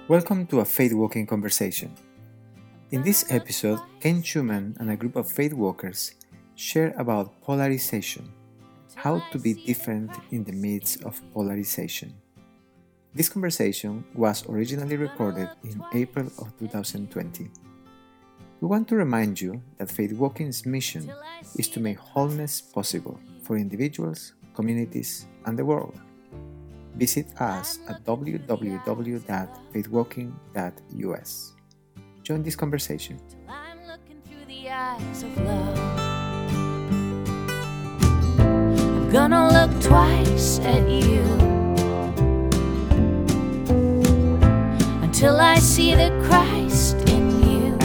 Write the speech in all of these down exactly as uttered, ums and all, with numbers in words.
Welcome to a Faith Walking Conversation. In this episode, Ken Schumann and a group of faith walkers share about polarization, how to be different in the midst of polarization. This conversation was originally recorded in April of two thousand twenty. We want to remind you that Faith Walking's mission is to make wholeness possible for individuals, communities, and the world. Visit us at w w w dot faith walking dot u s. Join this conversation. I'm looking through the eyes of love. I'm gonna look twice at you until I see the Christ in you.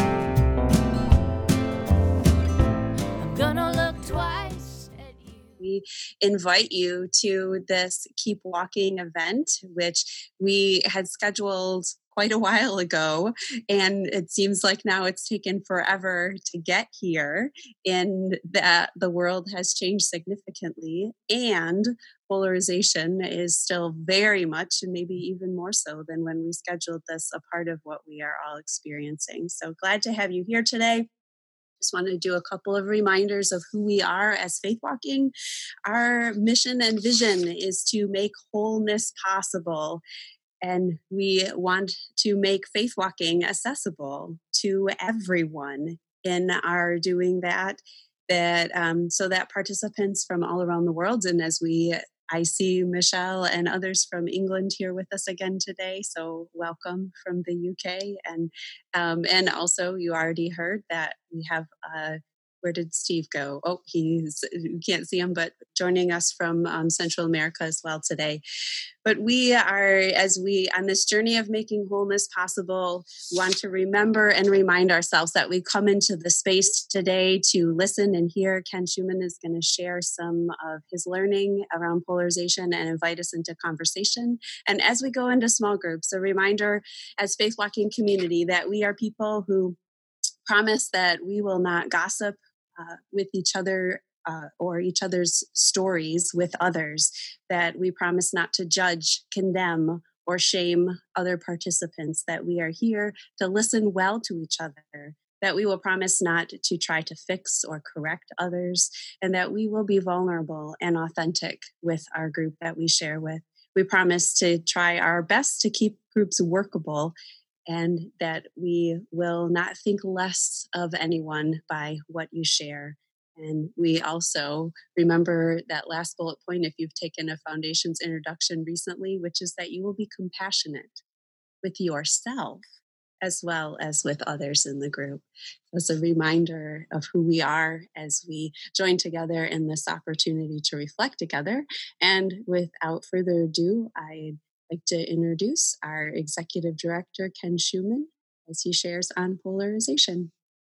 I'm gonna look twice at you. We invite you to this Keep Walking event, which we had scheduled quite a while ago, and it seems like now it's taken forever to get here, and that the world has changed significantly, and polarization is still very much, and maybe even more so than when we scheduled this, a part of what we are all experiencing. So glad to have you here today. Just want to do a couple of reminders of who we are as Faith Walking. Our mission and vision is to make wholeness possible. And we want to make faith walking accessible to everyone in our doing that, that um, so that participants from all around the world, and as we, I see Michelle and others from England here with us again today, so welcome from the U K. And um, and also you already heard that we have uh, where did Steve go? Oh, he's, you can't see him, but joining us from um, Central America as well today. But we are, as we, on this journey of making wholeness possible, want to remember and remind ourselves that we come into the space today to listen and hear. Ken Schumann is going to share some of his learning around polarization and invite us into conversation. And as we go into small groups, a reminder as Faith Walking community that we are people who promise that we will not gossip uh, with each other uh, or each other's stories with others, that we promise not to judge, condemn, or shame other participants, that we are here to listen well to each other, that we will promise not to try to fix or correct others, and that we will be vulnerable and authentic with our group that we share with. We promise to try our best to keep groups workable, and that we will not think less of anyone by what you share. And we also remember that last bullet point, if you've taken a Foundations introduction recently, which is that you will be compassionate with yourself as well as with others in the group. As a reminder of who we are as we join together in this opportunity to reflect together. And without further ado, I like to introduce our Executive Director, Ken Schumann, as he shares on polarization.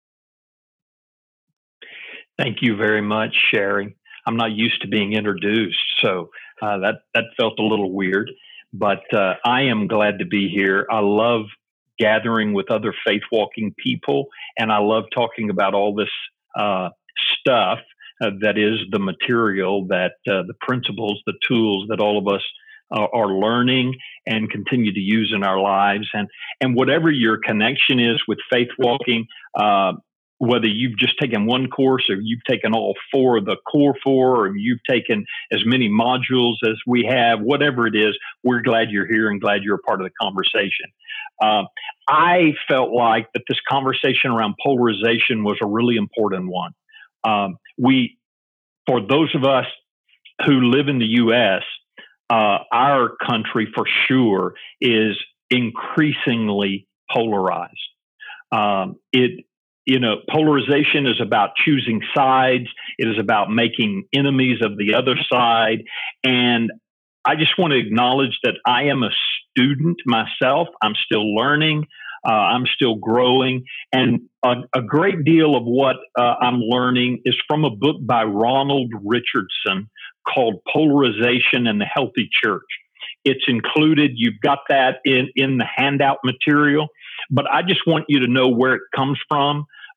Thank you very much, Sherry. I'm not used to being introduced, so uh, that, that felt a little weird, but uh, I am glad to be here. I love gathering with other faith-walking people, and I love talking about all this uh, stuff uh, that is the material, that uh, the principles, the tools that all of us Uh, are learning and continue to use in our lives. And and whatever your connection is with faith walking, uh, whether you've just taken one course or you've taken all four of the core four, or you've taken as many modules as we have, whatever it is, we're glad you're here and glad you're a part of the conversation. Uh, I felt like that this conversation around polarization was a really important one. Um, we, for those of us who live in the U S, Uh, our country for sure is increasingly polarized. Um, it, you know, polarization is about choosing sides. It is about making enemies of the other side. And I just want to acknowledge that I am a student myself. I'm still learning. Uh, I'm still growing. And a, a great deal of what uh, I'm learning is from a book by Ronald Richardson called Polarization and the Healthy Church. It's included. You've got that in, in the handout material. But I just want you to know where it comes from.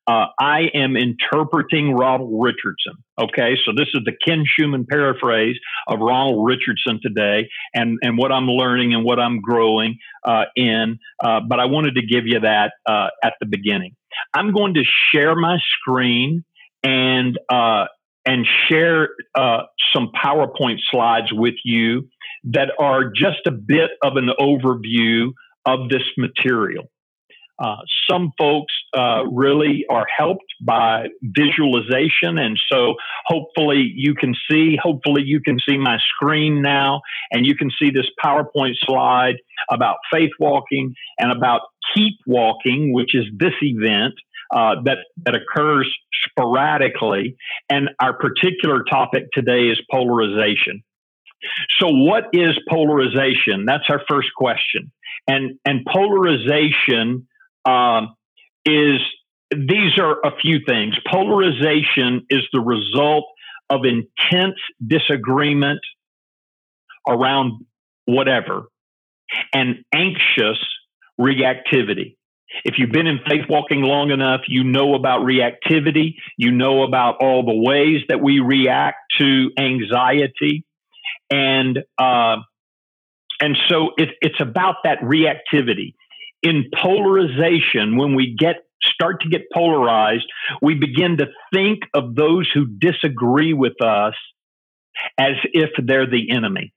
Uh, I am interpreting Ronald Richardson. Okay, so this is the Ken Schumann paraphrase of Ronald Richardson today, and, and what I'm learning and what I'm growing uh, in. Uh, but I wanted to give you that uh, at the beginning. I'm going to share my screen and uh, and share uh, some PowerPoint slides with you that are just a bit of an overview of this material. Uh, some folks uh, really are helped by visualization, and so hopefully you can see, hopefully you can see my screen now, and you can see this PowerPoint slide about faith walking and about Keep Walking, which is this event uh, that, that occurs sporadically. And our particular topic today is polarization. So what is polarization? That's our first question. And, and polarization Um, is these are a few things. Polarization is the result of intense disagreement around whatever and anxious reactivity. If you've been in faith walking long enough, you know about reactivity. You know about all the ways that we react to anxiety. And, uh, and so it, it's about that reactivity. In polarization, when we get start to get polarized, we begin to think of those who disagree with us as if they're the enemy.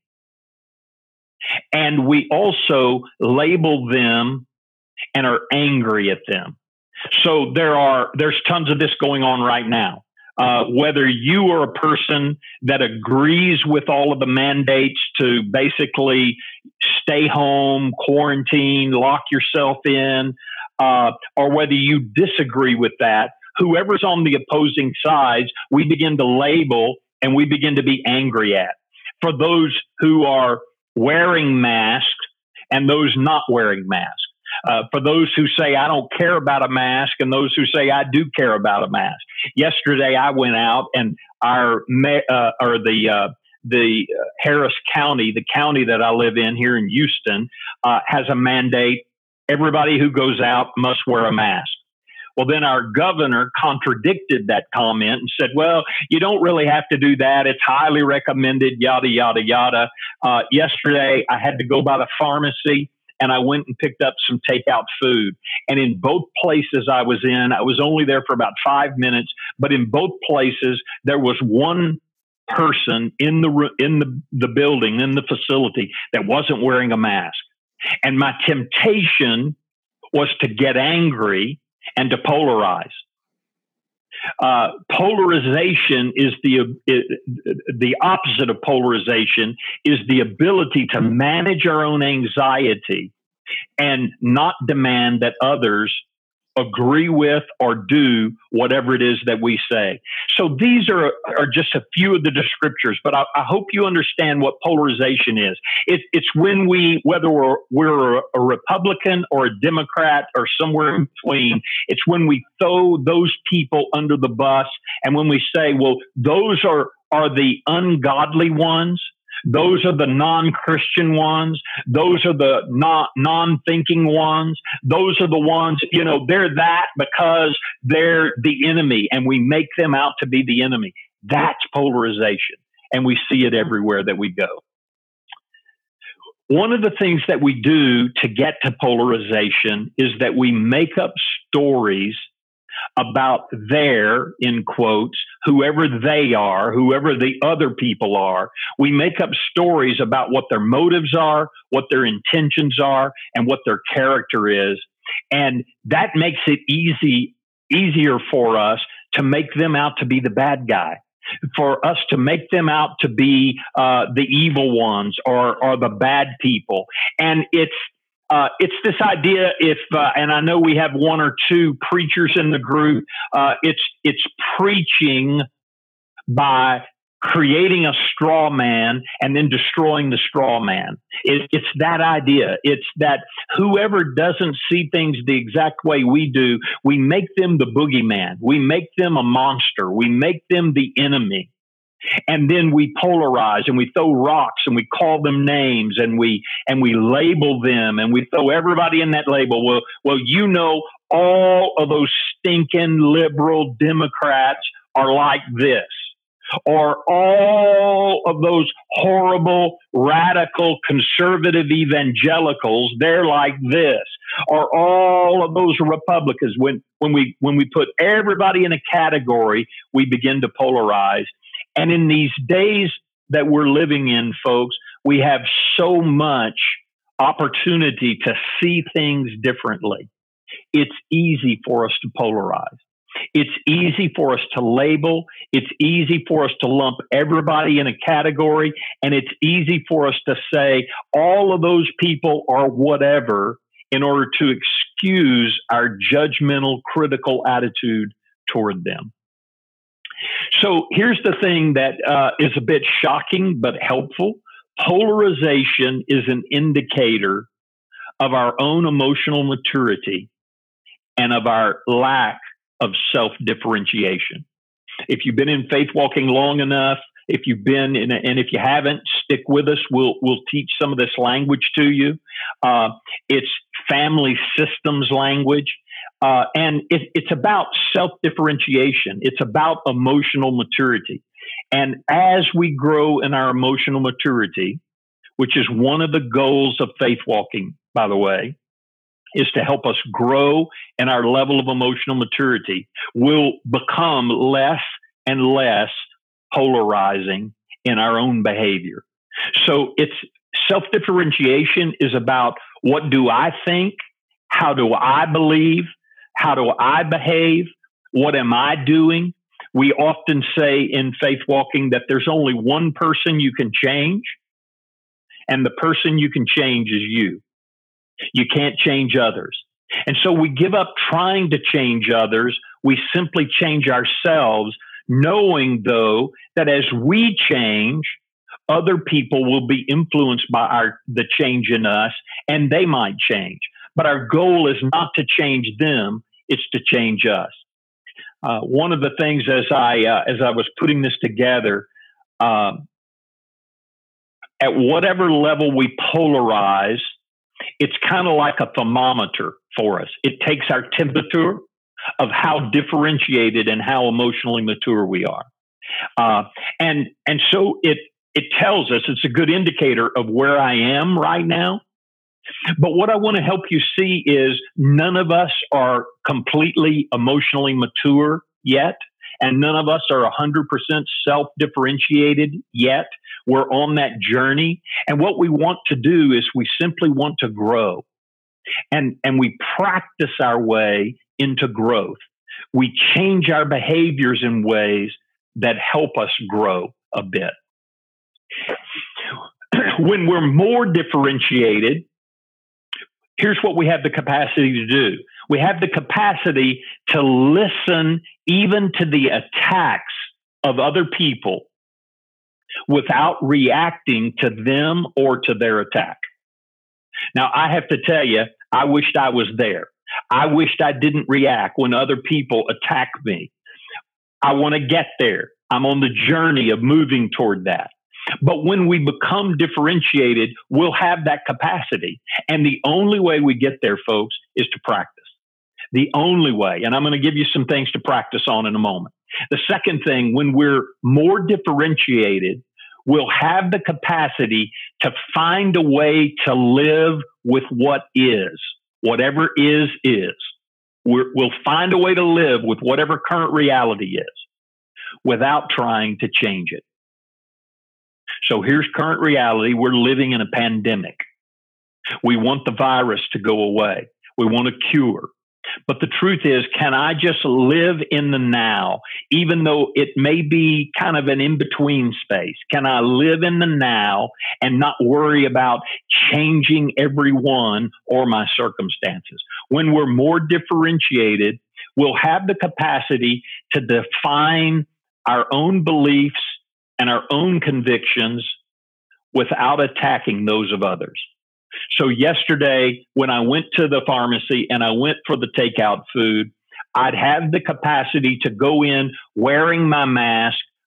And we also label them and are angry at them. So there are there's tons of this going on right now. Uh, whether you are a person that agrees with all of the mandates to basically stay home, quarantine, lock yourself in, uh, or whether you disagree with that, whoever's on the opposing sides, we begin to label and we begin to be angry at. For those who are wearing masks and those not wearing masks. Uh, for those who say, I don't care about a mask, and those who say, I do care about a mask. Yesterday, I went out and our, uh, or the, uh, the Harris County, the county that I live in here in Houston, uh, has a mandate. Everybody who goes out must wear a mask. Well, then our governor contradicted that comment and said, well, you don't really have to do that. It's highly recommended, yada, yada, yada. Uh, yesterday, I had to go by the pharmacy, and I went and picked up some takeout food. And in both places I was in, I was only there for about five minutes, but in both places, there was one person in the in the, the building, in the facility, that wasn't wearing a mask. And my temptation was to get angry and to polarize. Uh, polarization is the uh, the opposite of polarization is the ability to manage our own anxiety and not demand that others agree with or do whatever it is that we say. So these are, are just a few of the descriptors, but I, I hope you understand what polarization is. It, it's when we, whether we're, we're a Republican or a Democrat or somewhere in between, it's when we throw those people under the bus and when we say, well, those are, are the ungodly ones. Those are the non-Christian ones. Those are the non, non-thinking ones. Those are the ones, you know, they're that because they're the enemy and we make them out to be the enemy. That's polarization. And we see it everywhere that we go. One of the things that we do to get to polarization is that we make up stories about their, in quotes, whoever they are, whoever the other people are. We make up stories about what their motives are, what their intentions are, and what their character is. And that makes it easy, easier for us to make them out to be the bad guy, for us to make them out to be uh, the evil ones or, or the bad people. And it's Uh, it's this idea if, uh, and I know we have one or two preachers in the group, uh, it's, it's preaching by creating a straw man and then destroying the straw man. It, it's that idea. It's that whoever doesn't see things the exact way we do, we make them the boogeyman. We make them a monster. We make them the enemy. And then we polarize and we throw rocks and we call them names and we and we label them and we throw everybody in that label. Well, well, you know, all of those stinking liberal Democrats are like this. Or all of those horrible, radical, conservative evangelicals, they're like this. Or all of those Republicans. When when we when we put everybody in a category, we begin to polarize. And in these days that we're living in, folks, we have so much opportunity to see things differently. It's easy for us to polarize. It's easy for us to label. It's easy for us to lump everybody in a category. And it's easy for us to say all of those people are whatever in order to excuse our judgmental, critical attitude toward them. So here's the thing that uh, is a bit shocking but helpful. Polarization is an indicator of our own emotional maturity and of our lack of self-differentiation. If you've been in faith walking long enough, if you've been in, a, and if you haven't, stick with us. We'll we'll teach some of this language to you. Uh, it's family systems language. Uh, and it, it's about self-differentiation. It's about emotional maturity. And as we grow in our emotional maturity, which is one of the goals of faith walking, by the way, is to help us grow in our level of emotional maturity, we'll become less and less polarizing in our own behavior. So it's self-differentiation is about what do I think? How do I believe? How do I behave? What am I doing? We often say in faith walking that there's only one person you can change, and the person you can change is you. You can't change others. And so we give up trying to change others. We simply change ourselves, knowing, though, that as we change, other people will be influenced by our the change in us, and they might change. But our goal is not to change them, it's to change us. Uh, one of the things as I uh, as I was putting this together, uh, at whatever level we polarize, it's kind of like a thermometer for us. It takes our temperature of how differentiated and how emotionally mature we are. Uh, and and so it it tells us, it's a good indicator of where I am right now. But what I want to help you see is none of us are completely emotionally mature yet, and none of us are one hundred percent self-differentiated yet. We're on that journey. And what we want to do is we simply want to grow. And, and we practice our way into growth. We change our behaviors in ways that help us grow a bit. When we're more differentiated, here's what we have the capacity to do. We have the capacity to listen even to the attacks of other people without reacting to them or to their attack. Now, I have to tell you, I wished I was there. I wished I didn't react when other people attack me. I want to get there. I'm on the journey of moving toward that. But when we become differentiated, we'll have that capacity. And the only way we get there, folks, is to practice. The only way. And I'm going to give you some things to practice on in a moment. The second thing, when we're more differentiated, we'll have the capacity to find a way to live with what is. Whatever is, is. We're, we'll find a way to live with whatever current reality is without trying to change it. So here's current reality. We're living in a pandemic. We want the virus to go away. We want a cure. But the truth is, can I just live in the now, even though it may be kind of an in-between space? Can I live in the now and not worry about changing everyone or my circumstances? When we're more differentiated, we'll have the capacity to define our own beliefs and our own convictions without attacking those of others. So yesterday, when I went to the pharmacy and I went for the takeout food, I'd have the capacity to go in wearing my mask,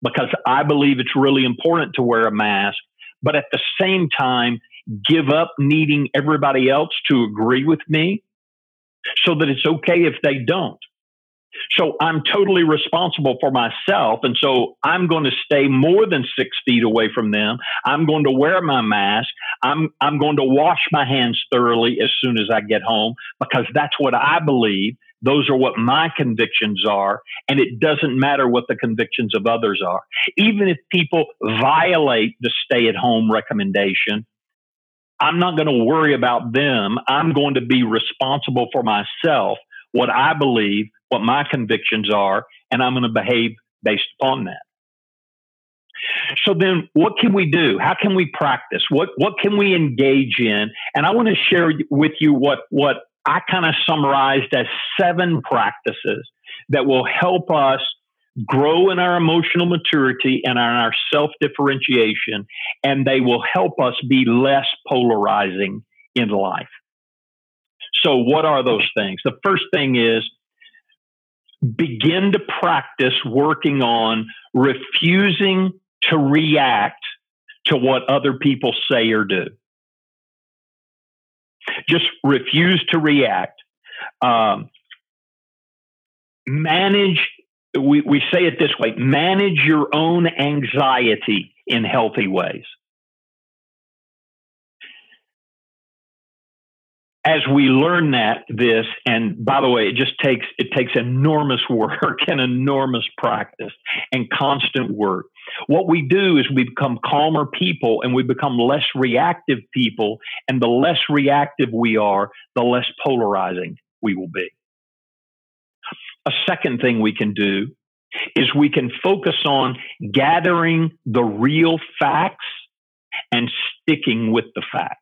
because I believe it's really important to wear a mask, but at the same time, give up needing everybody else to agree with me so that it's okay if they don't. So I'm totally responsible for myself. And so I'm going to stay more than six feet away from them. I'm going to wear my mask. I'm, I'm going to wash my hands thoroughly as soon as I get home, because that's what I believe. Those are what my convictions are. And it doesn't matter what the convictions of others are. Even if people violate the stay-at-home recommendation, I'm not going to worry about them. I'm going to be responsible for myself, what I believe, what my convictions are, and I'm going to behave based upon that. So then what can we do? How can we practice? What what can we engage in? And I want to share with you what, what I kind of summarized as seven practices that will help us grow in our emotional maturity and in our self-differentiation, and they will help us be less polarizing in life. So what are those things? The first thing is begin to practice working on refusing to react to what other people say or do. Just refuse to react. Um, manage, we, we say it this way, manage your own anxiety in healthy ways. As we learn that this, and by the way, it just takes, it takes enormous work and enormous practice and constant work. What we do is we become calmer people and we become less reactive people. And the less reactive we are, the less polarizing we will be. A second thing we can do is we can focus on gathering the real facts and sticking with the facts.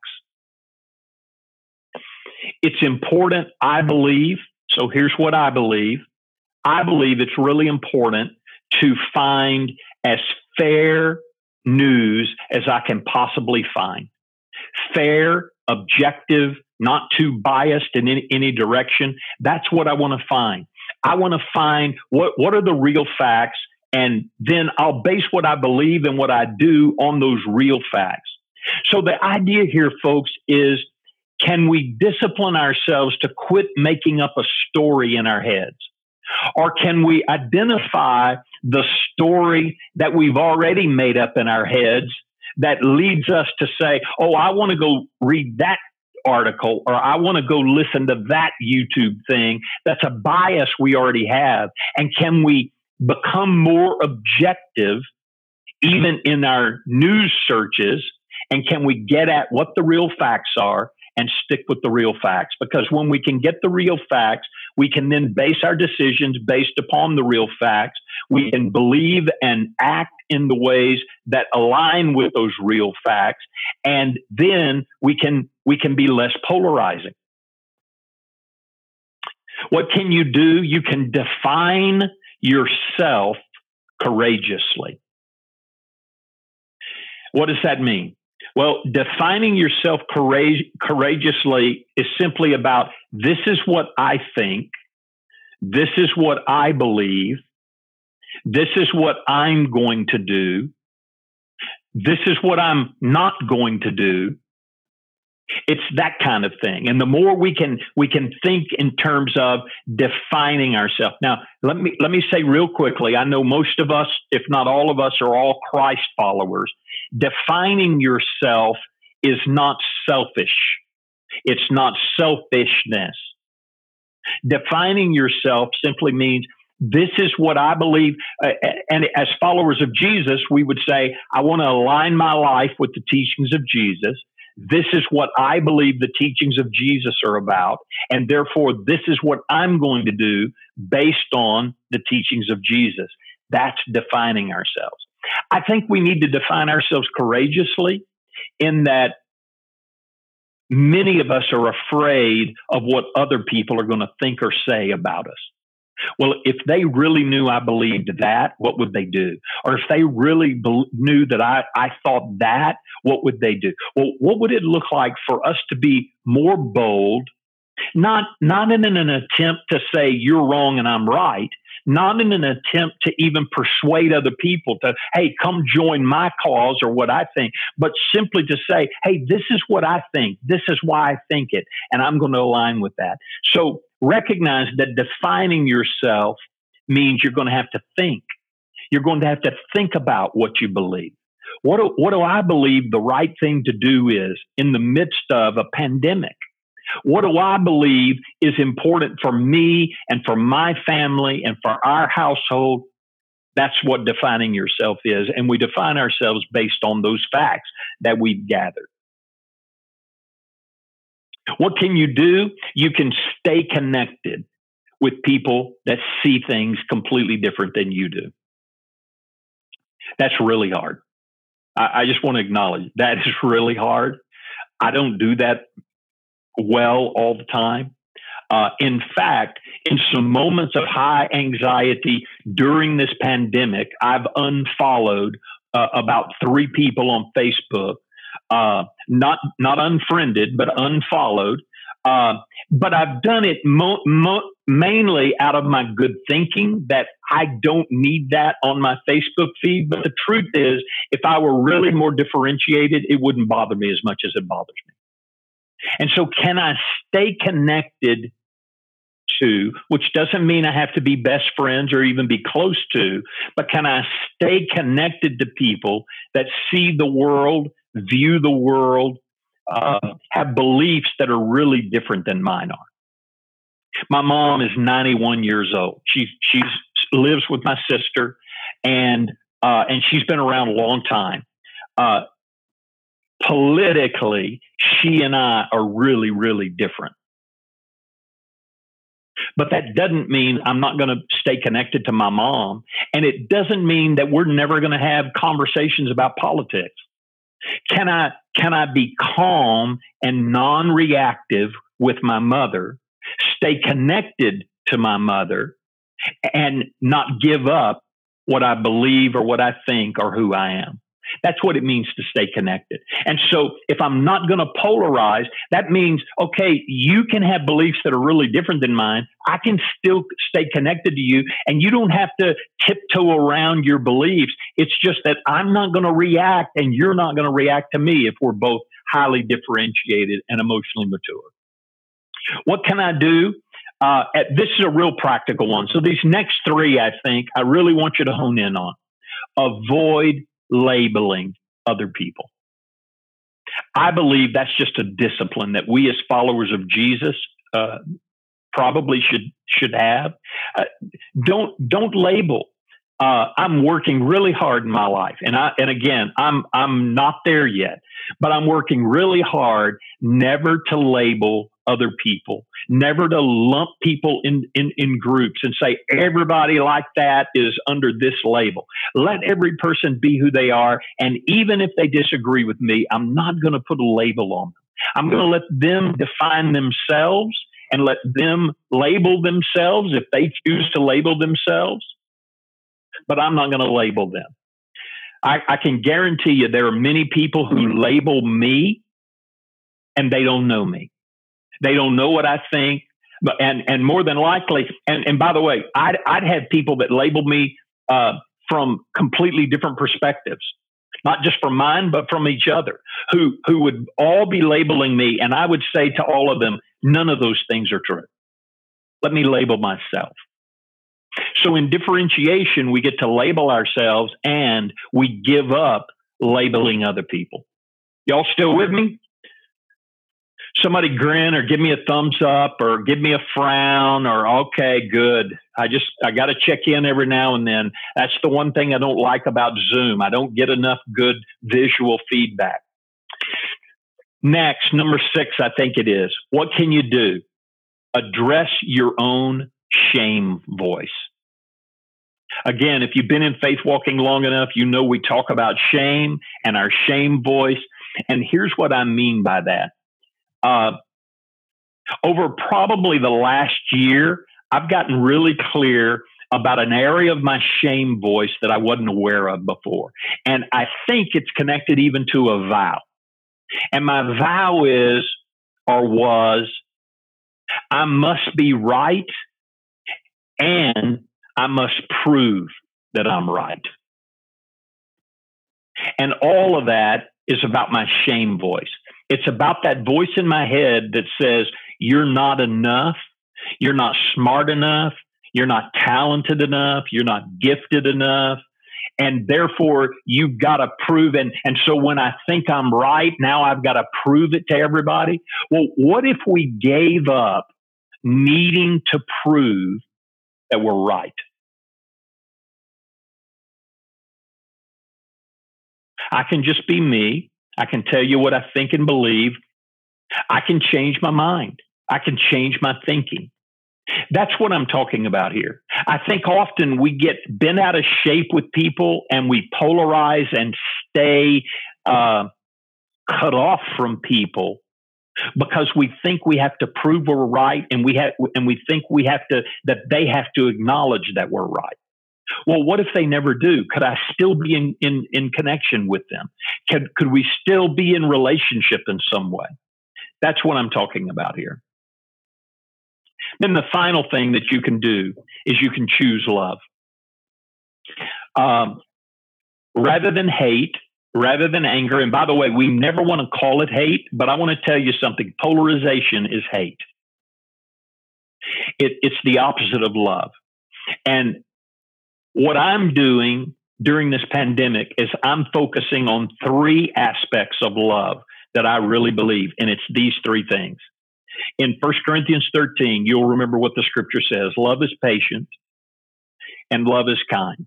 It's important, I believe, so here's what I believe. I believe it's really important to find as fair news as I can possibly find. Fair, objective, not too biased in any, any direction. That's what I want to find. I want to find what, what are the real facts, and then I'll base what I believe and what I do on those real facts. So the idea here, folks, is can we discipline ourselves to quit making up a story in our heads? Or can we identify the story that we've already made up in our heads that leads us to say, oh, I want to go read that article, or I want to go listen to that YouTube thing? That's a bias we already have. And can we become more objective even in our news searches? And can we get at what the real facts are and stick with the real facts? Because when we can get the real facts, we can then base our decisions based upon the real facts. We can believe and act in the ways that align with those real facts. And then we can, we can be less polarizing. What can you do? You can define yourself courageously. What does that mean? Well, defining yourself courage, courageously is simply about, this is what I think, this is what I believe, this is what I'm going to do, this is what I'm not going to do. It's that kind of thing. And the more we can we can think in terms of defining ourselves. Now, let me let me say real quickly, I know most of us, if not all of us, are all Christ followers. Defining yourself is not selfish. It's not selfishness. Defining yourself simply means, this is what I believe. Uh, and as followers of Jesus, we would say, I want to align my life with the teachings of Jesus. This is what I believe the teachings of Jesus are about. And therefore, this is what I'm going to do based on the teachings of Jesus. That's defining ourselves. I think we need to define ourselves courageously, in that many of us are afraid of what other people are going to think or say about us. Well, if they really knew I believed that, what would they do? Or if they really be- knew that I, I thought that, what would they do? Well, what would it look like for us to be more bold, not, not in an attempt to say you're wrong and I'm right, not in an attempt to even persuade other people to, hey, come join my cause or what I think, but simply to say, hey, this is what I think. This is why I think it, and I'm going to align with that. So recognize that defining yourself means you're going to have to think. You're going to have to think about what you believe. What do, what do I believe the right thing to do is in the midst of a pandemic? What do I believe is important for me and for my family and for our household? That's what defining yourself is. And we define ourselves based on those facts that we've gathered. What can you do? You can stay connected with people that see things completely different than you do. That's really hard. I, I just want to acknowledge that is really hard. I don't do that well all the time. Uh, in fact, in some moments of high anxiety during this pandemic, I've unfollowed uh, about three people on Facebook, uh, not not unfriended, but unfollowed. Uh, but I've done it mo- mo- mainly out of my good thinking that I don't need that on my Facebook feed. But the truth is, if I were really more differentiated, it wouldn't bother me as much as it bothers me. And so can I stay connected to, which doesn't mean I have to be best friends or even be close to, but can I stay connected to people that see the world, view the world, uh, have beliefs that are really different than mine are? My mom is ninety-one years old. She she's lives with my sister, and uh, and she's been around a long time. Uh, politically, she and I are really, really different. But that doesn't mean I'm not going to stay connected to my mom. And it doesn't mean that we're never going to have conversations about politics. Can I, can I be calm and non-reactive with my mother, stay connected to my mother, and not give up what I believe or what I think or who I am? That's what it means to stay connected. And so if I'm not going to polarize, that means, okay, you can have beliefs that are really different than mine. I can still stay connected to you, and you don't have to tiptoe around your beliefs. It's just that I'm not going to react and you're not going to react to me if we're both highly differentiated and emotionally mature. What can I do? Uh, at, this is a real practical one. So these next three, I think, I really want you to hone in on. Avoid labeling other people. I believe that's just a discipline that we as followers of Jesus uh, probably should should have. Uh, don't don't label. Uh, I'm working really hard in my life, and I and again, I'm I'm not there yet, but I'm working really hard never to label other people, never to lump people in, in, in groups and say everybody like that is under this label. Let every person be who they are, and even if they disagree with me, I'm not going to put a label on them. I'm going to let them define themselves and let them label themselves if they choose to label themselves, but I'm not going to label them. I, I can guarantee you there are many people who label me and they don't know me. They don't know what I think, but and and more than likely, and, and by the way, I'd I'd have people that label me uh, from completely different perspectives, not just from mine, but from each other, who who would all be labeling me, and I would say to all of them, none of those things are true. Let me label myself. So in differentiation, we get to label ourselves, and we give up labeling other people. Y'all still with me? Somebody grin or give me a thumbs up or give me a frown or, okay, good. I just, I got to check in every now and then. That's the one thing I don't like about Zoom. I don't get enough good visual feedback. Next, number six, I think it is. What can you do? Address your own shame voice. Again, if you've been in faith walking long enough, you know we talk about shame and our shame voice. And here's what I mean by that. Uh, over probably the last year, I've gotten really clear about an area of my shame voice that I wasn't aware of before. And I think it's connected even to a vow. And my vow is, or was, I must be right and I must prove that I'm right. And all of that is about my shame voice. It's about that voice in my head that says, you're not enough. You're not smart enough. You're not talented enough. You're not gifted enough. And therefore, you've got to prove. And, and so when I think I'm right, now I've got to prove it to everybody. Well, what if we gave up needing to prove that we're right? I can just be me. I can tell you what I think and believe. I can change my mind. I can change my thinking. That's what I'm talking about here. I think often we get bent out of shape with people and we polarize and stay uh, cut off from people because we think we have to prove we're right, and we have, and we think we have to, that they have to acknowledge that we're right. Well, what if they never do? Could I still be in, in, in connection with them? Could, could we still be in relationship in some way? That's what I'm talking about here. Then the final thing that you can do is you can choose love. Um, rather than hate, rather than anger, and by the way, we never want to call it hate, but I want to tell you something. Polarization is hate. It, it's the opposite of love. And what I'm doing during this pandemic is I'm focusing on three aspects of love that I really believe, and it's these three things. In First Corinthians thirteen, you'll remember what the scripture says. Love is patient and love is kind.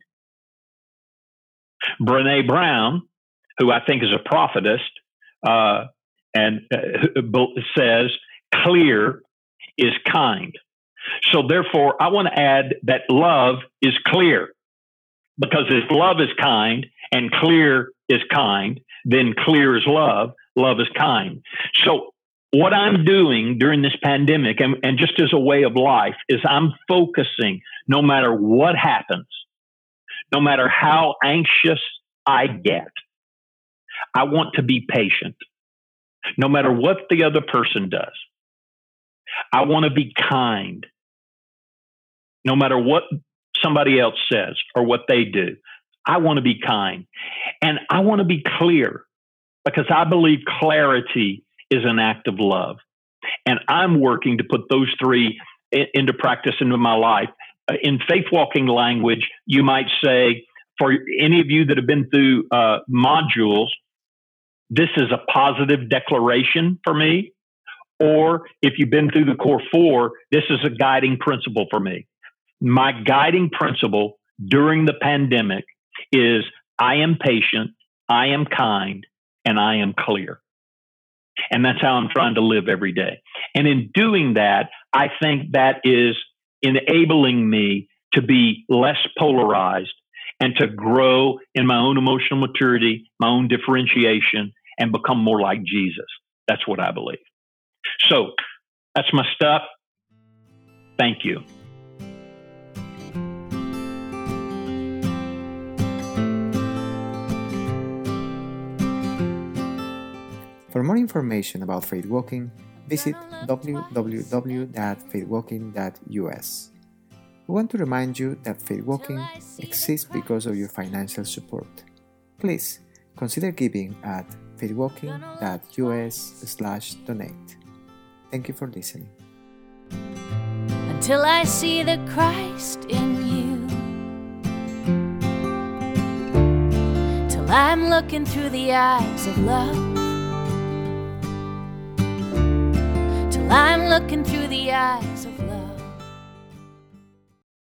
Brené Brown, who I think is a prophetess, uh, and uh, says, clear is kind. So therefore, I want to add that love is clear. Because if love is kind and clear is kind, then clear is love, love is kind. So what I'm doing during this pandemic, and, and just as a way of life, is I'm focusing, no matter what happens, no matter how anxious I get, I want to be patient, no matter what the other person does. I want to be kind, no matter what somebody else says or what they do. I want to be kind. And I want to be clear, because I believe clarity is an act of love. And I'm working to put those three in, into practice into my life. Uh, in faith walking language, you might say, for any of you that have been through uh, modules, this is a positive declaration for me. Or if you've been through the core four, this is a guiding principle for me. My guiding principle during the pandemic is I am patient, I am kind, and I am clear. And that's how I'm trying to live every day. And in doing that, I think that is enabling me to be less polarized and to grow in my own emotional maturity, my own differentiation, and become more like Jesus. That's what I believe. So that's my stuff. Thank you. For more information about Faith Walking, visit w w w dot faith walking dot u s. We want to remind you that Faith Walking exists because of your financial support. Please consider giving at faithwalking dot u s slash donate. Thank you for listening. Until I see the Christ in you, till I'm looking through the eyes of love, till I'm looking through the eyes